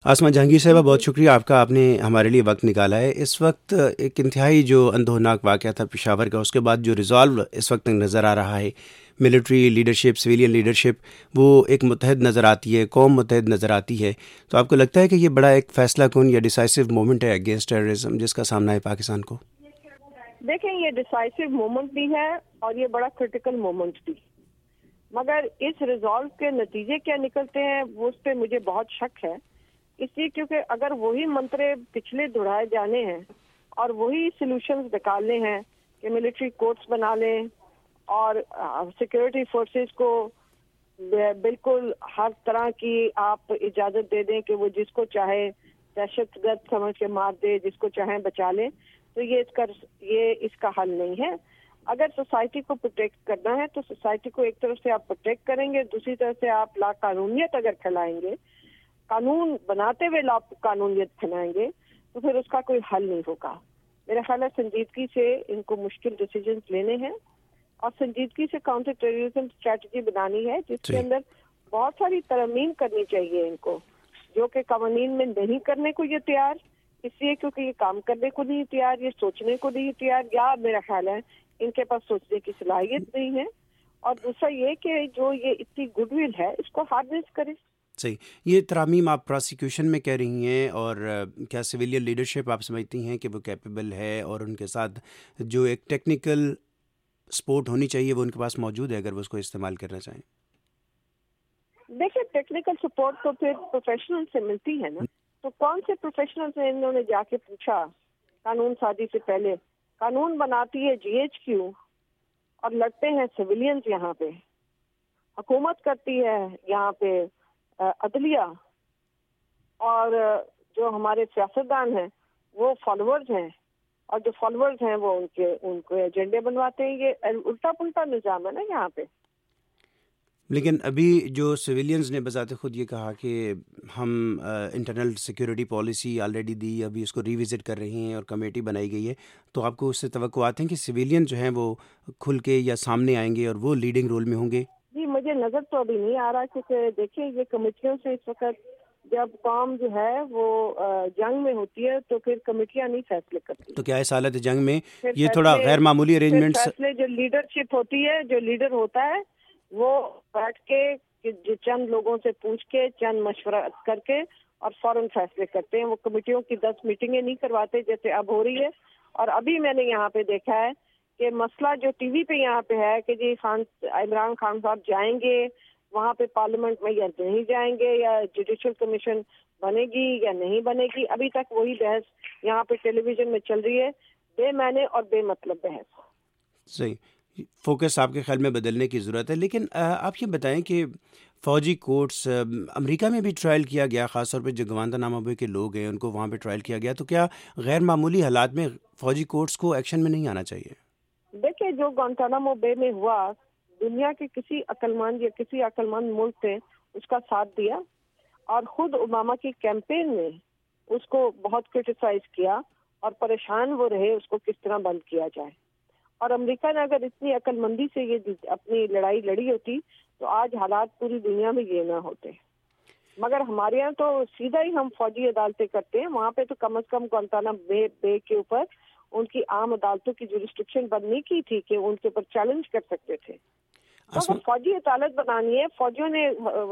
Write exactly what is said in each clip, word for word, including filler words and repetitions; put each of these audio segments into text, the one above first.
آسمہ جہانگیر جی صاحبہ، بہت جی شکریہ آپ کا، آپ نے ہمارے لیے وقت نکالا ہے۔ اس وقت ایک انتہائی جو اندوہناک واقعہ تھا پشاور کا، اس کے بعد جو ریزالو اس وقت تک نظر آ رہا ہے، ملٹری لیڈرشپ، سویلین لیڈرشپ، وہ ایک متحد نظر آتی ہے، قوم متحد نظر آتی ہے۔ تو آپ کو لگتا ہے کہ یہ بڑا ایک فیصلہ کن یا ڈیسائسو مومنٹ ہے اگینسٹ ٹیررزم جس کا سامنا ہے پاکستان کو؟ دیکھیں، یہ ڈیسائسو مومنٹ بھی ہے اور یہ بڑا کرٹیکل مومنٹ بھی، مگر اس ریزالو کے نتیجے کیا نکلتے ہیں وہ اس پہ مجھے بہت شک ہے، اس لیے کیونکہ اگر وہی منترے پچھلے دہرائے جانے ہیں اور وہی سلوشنز نکالنے ہیں کہ ملٹری کورٹس بنا لیں اور سیکورٹی فورسز کو بالکل ہر طرح کی آپ اجازت دے دیں کہ وہ جس کو چاہے دہشت گرد سمجھ کے مار دے، جس کو چاہیں بچا لیں، تو یہ اس کا یہ اس کا حل نہیں ہے۔ اگر سوسائٹی کو پروٹیکٹ کرنا ہے تو سوسائٹی کو ایک طرف سے آپ پروٹیکٹ کریں گے، دوسری طرف سے آپ لا قانونیت اگر پھیلائیں گے، قانون بناتے ہوئے لا قانونیت پھیلائیں گے، تو پھر اس کا کوئی حل نہیں ہوگا۔ میرا خیال ہے سنجیدگی سے ان کو مشکل ڈیسیجنز لینے ہیں اور سنجیدگی سے کاؤنٹر ٹیررزم اسٹریٹجی بنانی ہے، جس کے صحیح۔ اندر بہت ساری ترمیم کرنی چاہیے ان کو، جو کہ قوانین میں نہیں کرنے کو یہ تیار، اس لیے کیونکہ یہ کام کرنے کو نہیں تیار، یہ سوچنے کو نہیں تیار، یا میرا خیال ہے ان کے پاس سوچنے کی صلاحیت نہیں ہے، اور دوسرا یہ کہ جو یہ اتنی گڈ ول ہے اس کو ہارنس کرے۔ صحیح۔ یہ ترامیم آپ پراسیکیوشن میں کہہ رہی ہیں، اور کیا سویلین لیڈرشپ آپ سمجھتی ہیں کہ وہ کیپیبل ہے اور ان کے ساتھ جو ایک ٹیکنیکل سپورٹ ہونی چاہیے وہ ان کے پاس موجود ہے اگر وہ اس کو استعمال کرنا چاہیں؟ دیکھیں، ٹیکنیکل سپورٹ تو پھر پروفیشنل سے ملتی ہے نا، تو کون سے پروفیشنل سے انہوں نے جا کے پوچھا قانون سازی سے پہلے؟ قانون بناتی ہے جی ایچ کیو اور لڑتے ہیں سویلینز، یہاں پہ حکومت کرتی ہے یہاں پہ عدلیہ، اور جو ہمارے سیاستدان ہیں وہ فالوورز ہیں، اور جو فالوورز ہیں وہ ان کے ان کو ایجنڈے بنواتے ہیں۔ یہ الٹا پلٹا نظام ہے نا یہاں پہ۔ لیکن ابھی جو سویلینز نے بذات خود یہ کہا کہ ہم انٹرنل سیکیورٹی پالیسی آلریڈی دی، ابھی اس کو ریوزٹ کر رہے ہیں اور کمیٹی بنائی گئی ہے، تو آپ کو اس سے توقعات ہیں کہ سویلین جو ہیں وہ کھل کے یا سامنے آئیں گے اور وہ لیڈنگ رول میں ہوں گے؟ جی مجھے نظر تو ابھی نہیں آ رہا، کیونکہ دیکھیں یہ کمیٹیوں سے اس وقت جب قوم جو ہے وہ جنگ میں ہوتی ہے تو پھر کمیٹیاں نہیں فیصلے کرتی، تو کیا اس حالت جنگ میں پھر یہ تھوڑا فیصلے غیر معمولی پھر ارینجمنٹس؟ فیصلے جو لیڈرشپ ہوتی ہے، جو لیڈر ہوتا ہے وہ بیٹھ کے جو چند لوگوں سے پوچھ کے چند مشورہ کر کے اور فوراً فیصلے کرتے ہیں۔ وہ کمیٹیوں کی دس میٹنگیں نہیں کرواتے جیسے اب ہو رہی ہے۔ اور ابھی میں نے یہاں پہ دیکھا ہے کہ مسئلہ جو ٹی وی پہ یہاں پہ ہے کہ جی خان عمران خان صاحب جائیں گے وہاں پہ پارلیمنٹ میں یا نہیں جائیں گے، یا جوڈیشل کمیشن بنے گی یا نہیں بنے گی، ابھی تک وہی بحث یہاں پہ ٹیلی ویژن میں چل رہی ہے، بے معنی اور بے مطلب بحث۔ صحیح۔ فوکس آپ کے خیال میں بدلنے کی ضرورت ہے، لیکن آپ یہ بتائیں کہ فوجی کورٹس امریکہ میں بھی ٹرائل کیا گیا، خاص طور پہ جو گوانتانامو بے کے لوگ ہیں ان کو وہاں پہ ٹرائل کیا گیا، تو کیا غیر معمولی حالات میں فوجی کورٹس کو ایکشن میں نہیں آنا چاہیے؟ دیکھیں، جو گوانتانامو بے میں ہوا، دنیا کے کسی عقل مند یا کسی عقل مند ملک نے اس کا ساتھ دیا، اور خود اوباما کی کیمپین نے اس کو بہت کرٹیسائز کیا اور پریشان وہ رہے اس کو کس طرح بند کیا جائے۔ اور امریکہ نے اگر اتنی عقل مندی سے یہ اپنی لڑائی لڑی ہوتی تو آج حالات پوری دنیا میں یہ نہ ہوتے، مگر ہمارے یہاں تو سیدھا ہی ہم فوجی عدالتیں کرتے ہیں، وہاں پہ تو کم از کم گوانتانامو بے بے کے اوپر ان کی عام عدالتوں کی جو ریسٹرکشن بند نہیں کی تھی کہ ان کے اوپر چیلنج کر سکتے تھے۔ تو اگر فوجی عدالت بنانی ہے، فوجیوں نے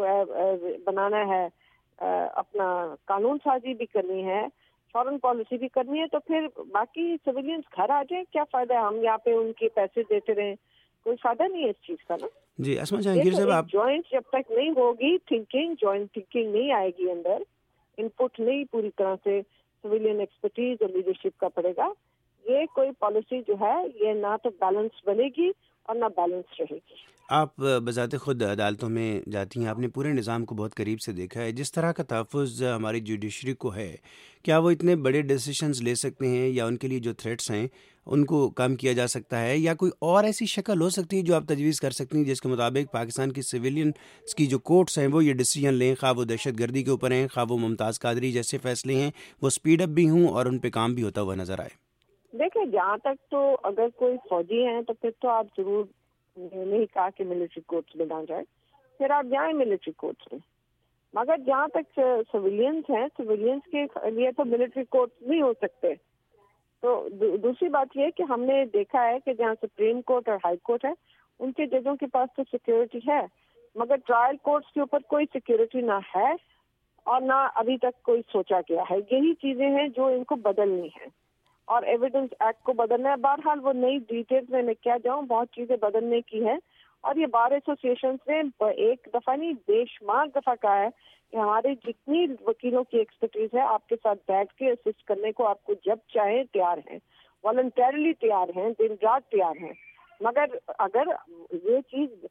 بنانا ہے، اپنا قانون سازی بھی کرنی ہے، فورن پالیسی بھی کرنی ہے، تو پھر باقی سویلینز گھر آ جائیں، کیا فائدہ ہے ہم یہاں پہ ان کے پیسے دیتے رہیں؟ کوئی فائدہ نہیں ہے اس چیز کا نا۔ جی آسمہ یہ جہانگیر تو صاحب، ایک آپ جوائنٹ جب تک نہیں ہوگی تھنکنگ، جوائنٹ تھنکنگ نہیں آئے گی اندر، ان پٹ نہیں پوری طرح سے سویلین ایکسپرٹیز اور لیڈرشپ کا پڑے گا، یہ کوئی پالیسی جو ہے یہ نہ تو بیلنس بنے گی اور نہ بیلنس رہے گی۔ آپ بذات خود عدالتوں میں جاتی ہیں، آپ نے پورے نظام کو بہت قریب سے دیکھا ہے، جس طرح کا تحفظ ہماری جوڈیشری کو ہے، کیا وہ اتنے بڑے ڈیسیشنز لے سکتے ہیں، یا ان کے لیے جو تھریٹس ہیں ان کو کم کیا جا سکتا ہے، یا کوئی اور ایسی شکل ہو سکتی ہے جو آپ تجویز کر سکتی ہیں جس کے مطابق پاکستان کی سویلینس کی جو کورٹس ہیں وہ یہ ڈیسیجن لیں، خواہ وہ دہشت گردی کے اوپر ہیں، خواہ وہ ممتاز قادری جیسے فیصلے ہیں، وہ سپیڈ اپ بھی ہوں اور ان پہ کام بھی ہوتا ہوا نظر آئے؟ دیکھیں، جہاں تک تو اگر کوئی فوجی ہیں تو پھر تو آپ ضرور نہیں کہا کہ ملٹری کورٹس میں نہ جائے، پھر آپ جائیں ملٹری کورٹس میں، مگر جہاں تک سویلینس ہیں، سویلینس کے لیے تو ملٹری کورٹس نہیں ہو سکتے. تو دوسری بات یہ کہ ہم نے دیکھا ہے کہ جہاں سپریم کورٹ اور ہائی کورٹ ہے ان کے ججوں کے پاس تو سیکیورٹی ہے، مگر ٹرائل کورٹس کے اوپر کوئی سیکیورٹی نہ ہے اور نہ ابھی تک کوئی سوچا گیا ہے. یہی چیزیں ہیں جو ان کو بدلنی ہیں اور ایویڈنس ایکٹ کو بدلنا ہے. بہرحال وہ نئی ڈیٹیلز میں میں کیا جاؤں، بہت چیزیں بدلنے کی ہے. اور یہ بار ایسوسیشنز نے ایک دفعہ نہیں بے شمار دفعہ کہا ہے کہ ہماری جتنی وکیلوں کی ایکسپرٹیز ہے آپ کے ساتھ بیٹھ کے اسسٹ کرنے کو آپ کو جب چاہیں تیار ہیں، والنٹیرلی تیار ہیں، دن رات تیار ہیں. مگر اگر یہ چیز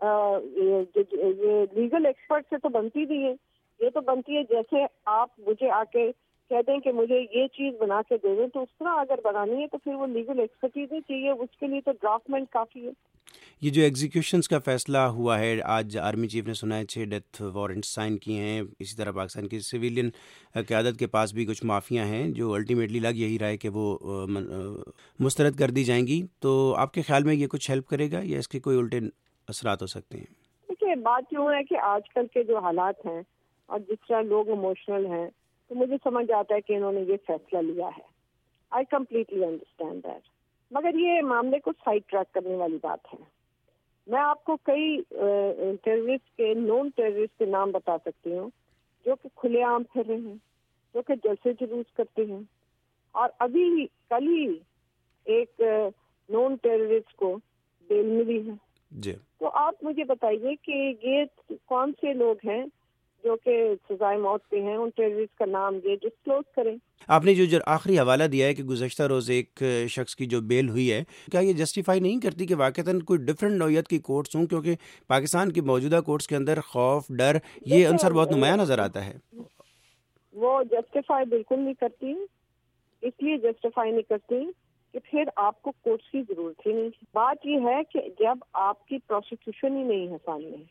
یہ لیگل ایکسپرٹ سے تو بنتی نہیں ہے، یہ تو بنتی ہے جیسے آپ مجھے آ کے کہہ دیں کہ مجھے یہ چیز بنا کے دے دیں، تو اس طرح اگر بنانی ہے تو پھر وہ لیگل ایکسپرٹیز ہی چاہیے، اس کے لیے تو ڈرافٹمنٹ کافی ہے. یہ جو ایگزیکیوشنز کا فیصلہ ہوا ہے آج، آرمی چیف نے سنا ہے چھ ڈیتھ وارنٹ سائن کیے ہیں. اسی طرح پاکستان کی سویلین قیادت کے پاس بھی کچھ معافیاں ہیں جو الٹیمیٹلی لگ یہی رہا ہے کہ وہ مسترد کر دی جائیں گی. تو آپ کے خیال میں یہ کچھ ہیلپ کرے گا یا اس کے کوئی الٹے اثرات ہو سکتے ہیں؟ دیکھیے بات یوں ہے کہ آج کل کے جو حالات ہیں اور جس طرح لوگ ایموشنل ہیں تو مجھے سمجھ آتا ہے کہ انہوں نے یہ فیصلہ لیا ہے. I completely understand that. مگر یہ معاملے کو سائڈ ٹریک کرنے والی بات ہے. میں آپ کو کئی ٹیررسٹ کے نون ٹیررسٹ کے نام بتا سکتی ہوں جو کہ کھلے عام پھر رہے ہیں، جو کہ جلسے جلوس کرتے ہیں. اور ابھی کل ہی ایک نون ٹیررسٹ کو بیل ملی ہے. جی تو آپ مجھے بتائیے کہ یہ کون سے لوگ ہیں جو کہ سزائے موت پہ ہیں؟ ان ٹیررسٹ کا نام یہ ڈسکلوز کریں. آپ نے جو آخری حوالہ دیا ہے کہ گزشتہ روز ایک شخص کی جو بیل ہوئی ہے، کیا یہ جسٹیفائی نہیں کرتی کہ واقعتاً کوئی ڈفرینٹ نوعیت کی کورٹس ہوں؟ کیونکہ پاکستان کی موجودہ کورٹس کے اندر خوف، ڈر، یہ عنصر بہت نمایاں نظر آتا ہے. وہ جسٹیفائی بالکل نہیں کرتی، اس لیے جسٹیفائی نہیں کرتی کہ پھر آپ کو کورٹس کی ضرورت ہی نہیں. بات یہ ہے کہ جب آپ کی پروسیکیوشن ہی نہیں ہے سامنے،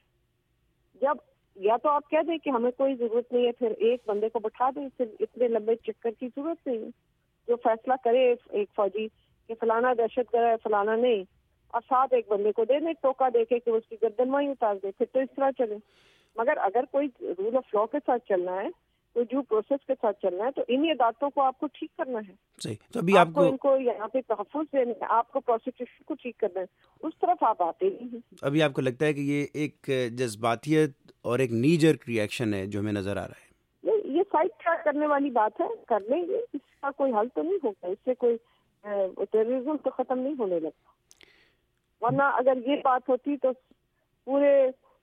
جب یا تو آپ کہہ دیں کہ ہمیں کوئی ضرورت نہیں ہے، پھر ایک بندے کو بٹھا دیں، پھر اتنے لمبے چکر کی ضرورت نہیں ہے. جو فیصلہ کرے ایک فوجی کہ فلانا دہشت گرد ہے فلانا نہیں، اور ساتھ ایک بندے کو دے دیں ٹوکا دے کے کہ اس کی گردن وہیں اتار دے، پھر تو اس طرح چلے. مگر اگر کوئی رول آف لا کے ساتھ چلنا ہے، تو جو پروسیس کے ساتھ چلنا ہے، تو انہی عدالتوں کو آپ کو ٹھیک کرنا ہے. صحیح. تو ابھی آپ کو ان کو یہاں پہ تحفظ دینا ہے، آپ کو پروسیکیوشن کو ٹھیک کرنا ہے، اس طرف آپ آتے نہیں ہیں. ابھی آپ کو لگتا ہے کہ یہ ایک جذباتیت اور ایک نی جرک ری ایکشن ہے جو ہمیں نظر آ رہا ہے؟ یہ سائڈ ٹریک کرنے والی بات ہے، کر لیں گے، اس کا کوئی حل تو نہیں ہوگا، اس سے کوئی ٹیررزم تو ختم نہیں ہونے لگتا. ورنہ اگر یہ بات ہوتی تو پورے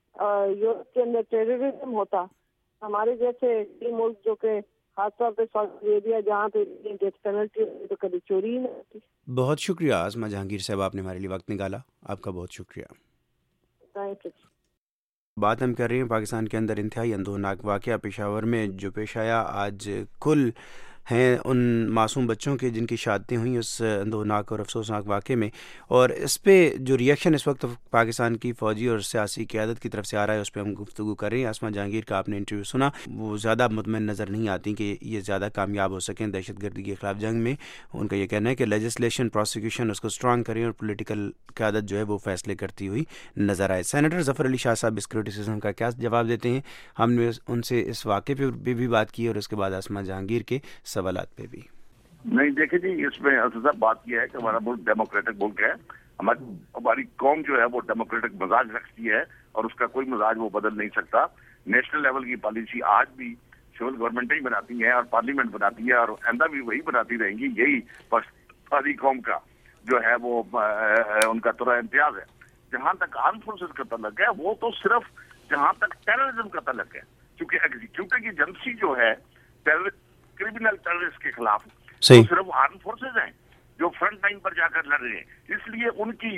یورپ کے اندر ٹیررزم ہوتا. ہمارے جیسے ملک جو کہ خاص طور پہ سعودی عربیہ جہاں پہ ڈیتھ پینلٹی تو کبھی چوری ہی نہیں ہوتی. بہت شکریہ آسما جہانگیر صاحب، آپ نے ہمارے لیے وقت نکالا، آپ کا بہت شکریہ. Thank you. بات ہم کر رہے ہیں پاکستان کے اندر انتہائی اندوہناک واقعہ پشاور میں جو پیش آیا. آج کل ہیں ان معصوم بچوں کے جن کی شہادتیں ہوئیں اس اندوہناک اور افسوسناک واقعے میں، اور اس پہ جو ریئیکشن اس وقت پاکستان کی فوجی اور سیاسی قیادت کی طرف سے آ رہا ہے اس پہ ہم گفتگو کر رہے ہیں. آسما جہانگیر کا آپ نے انٹرویو سنا، وہ زیادہ مطمئن نظر نہیں آتی کہ یہ زیادہ کامیاب ہو سکیں دہشت گردی کے خلاف جنگ میں. ان کا یہ کہنا ہے کہ لیجسلیشن، پروسیکیوشن اس کو اسٹرانگ کریں اور پولیٹیکل قیادت جو ہے وہ فیصلے کرتی ہوئی نظر آئے. سینیٹر ظفر علی شاہ صاحب اس کرٹیسزم کا کیا جواب دیتے ہیں؟ ہم نے ان سے اس واقعے پہ بھی بات کی اور اس کے بعد آسما جہانگیر کے سوالات پہ بھی. نہیں دیکھیں جی، اس میں صاحب بات یہ ہے کہ ہمارا ملک ڈیموکریٹک ملک ہے. ہماری ہماری قوم جو ہے وہ ڈیموکریٹک مزاج رکھتی ہے اور اس کا کوئی مزاج وہ بدل نہیں سکتا. نیشنل لیول کی پالیسی آج بھی سول گورنمنٹ ہی بناتی ہیں اور پارلیمنٹ بناتی ہے اور آئندہ بھی وہی بناتی رہیں گی. یہی پاکستانی قوم کا جو ہے وہ ان کا ترا امتیاز ہے. جہاں تک آرم فورسز کا تعلق ہے وہ تو صرف جہاں تک ٹیررزم کا تعلق ہے، کیونکہ ایگزیکیوٹو ایجنسی جو ہے کرمنل ٹیررسٹ کے خلاف وہ صرف آرم فورسز ہیں جو فرنٹ لائن پر جا کر لڑ رہے ہیں. اس لیے ان کی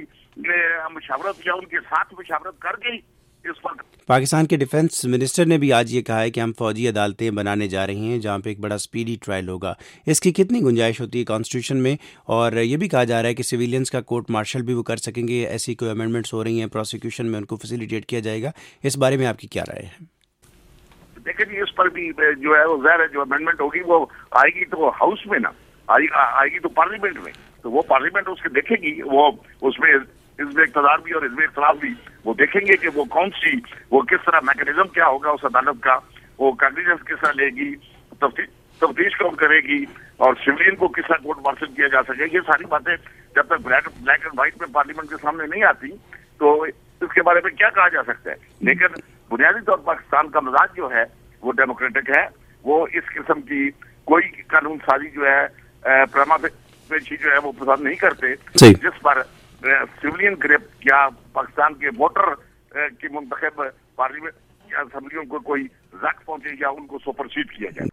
مشاورت یا ان کے ساتھ مشاورت کر کے اس وقت پاکستان کے ڈیفنس منسٹر نے بھی آج یہ کہا ہے کہ ہم فوجی عدالتیں بنانے جا رہے ہیں جہاں پہ ایک بڑا سپیڈی ٹرائل ہوگا. اس کی کتنی گنجائش ہوتی ہے کانسٹیٹیوشن میں؟ اور یہ بھی کہا جا رہا ہے کہ سویلینس کا کورٹ مارشل بھی وہ کر سکیں گے، ایسی کوئی امینڈمنٹس ہو رہی ہیں پروسیکیوشن میں، ان کو فیسیلیٹیٹ کیا جائے گا. اس بارے میں آپ کی کیا رائے ہے؟ دیکھیں جی، اس پر بھی جو ہے وہ ظاہر ہے جو امینڈمنٹ ہوگی وہ آئے گی تو ہاؤس میں نا آئے گی تو پارلیمنٹ میں، تو وہ پارلیمنٹ اس کے دیکھے گی. وہ اس میں حزب اقتدار بھی اور حزب اختلاف بھی وہ دیکھیں گے کہ وہ کون سی وہ کس طرح میکینزم کیا ہوگا اس عدالت کا وہ کاگنیزنس کس طرح لے گی, تفتیش کون کرے گی, اور سویلین کو کس طرح کورٹ مارشل کیا جا سکے, یہ ساری باتیں جب تک بلیک بلیک اینڈ وائٹ میں پارلیمنٹ کے سامنے نہیں آتی تو اس کے بارے میں کیا کہا جا سکتا ہے. لیکن بنیادی طور پر پاکستان کا مزاج جو ہے وہ ڈیموکریٹک ہے. وہ اس قسم کی کوئی قانون سازی جو ہے پرما پیشی جو ہے وہ پسند نہیں کرتے جس پر سویلین گرپ یا پاکستان کے ووٹر کی منتخب پارلیمنٹ اسمبلیوں کو کوئی زخم پہنچے یا ان کو سپرسیڈ کیا جائے.